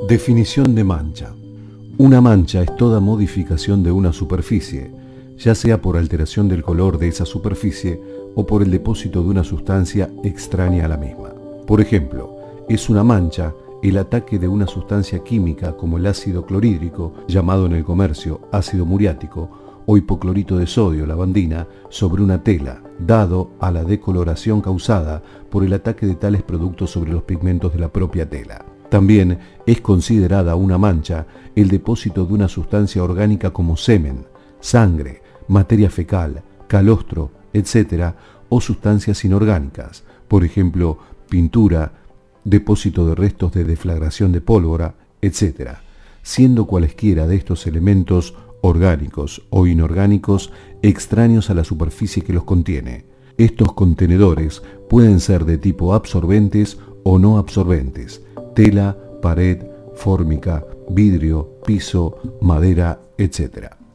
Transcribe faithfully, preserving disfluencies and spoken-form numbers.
Definición de mancha. Una mancha es toda modificación de una superficie, ya sea por alteración del color de esa superficie o por el depósito de una sustancia extraña a la misma. Por ejemplo, es una mancha el ataque de una sustancia química como el ácido clorhídrico, llamado en el comercio ácido muriático, o hipoclorito de sodio, lavandina, sobre una tela, dado a la decoloración causada por el ataque de tales productos sobre los pigmentos de la propia tela. También es considerada una mancha el depósito de una sustancia orgánica como semen, sangre, materia fecal, calostro, etcétera, o sustancias inorgánicas, por ejemplo, pintura, depósito de restos de deflagración de pólvora, etcétera, siendo cualesquiera de estos elementos orgánicos o inorgánicos extraños a la superficie que los contiene. Estos contenedores pueden ser de tipo absorbentes o no absorbentes, tela, pared, fórmica, vidrio, piso, madera, etcétera.